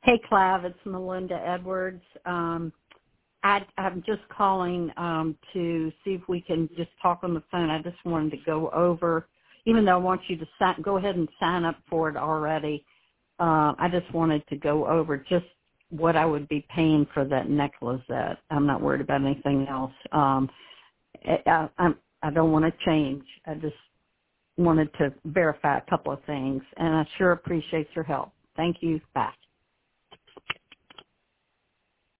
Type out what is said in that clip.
Hey, Clav, it's Melinda Edwards. I'm just calling to see if we can just talk on the phone. I just wanted to go over, even though I want you to go ahead and sign up for it already. I just wanted to go over just what I would be paying for that necklace. That I'm not worried about anything else. I don't want to change. I just wanted to verify a couple of things, and I sure appreciate your help. Thank you. Bye.